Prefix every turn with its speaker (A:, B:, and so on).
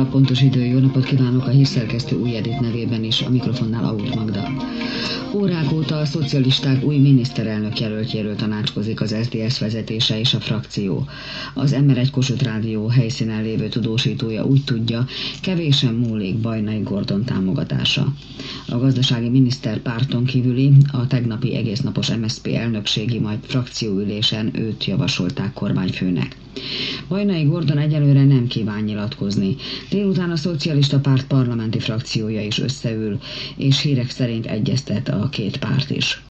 A: Pontos idő, jó napot kívánok, a hírszerkesztő Új Edit nevében is, a mikrofonnál Aut Magda. Órák óta a szocialisták új miniszterelnök jelöltjéről tanácskozik az SZDSZ vezetése és a frakció. Az M1 Kossuth Rádió helyszínen lévő tudósítója úgy tudja, kevésen múlik Bajnai Gordon támogatása. A gazdasági miniszter párton kívüli, a tegnapi egésznapos MSZP elnökségi, majd frakcióülésen őt javasolták kormányfőnek. Bajnai Gordon egyelőre nem kíván nyilatkozni. Délután a szocialista párt parlamenti frakciója is összeül, és hírek szerint egyeztet a két párt is.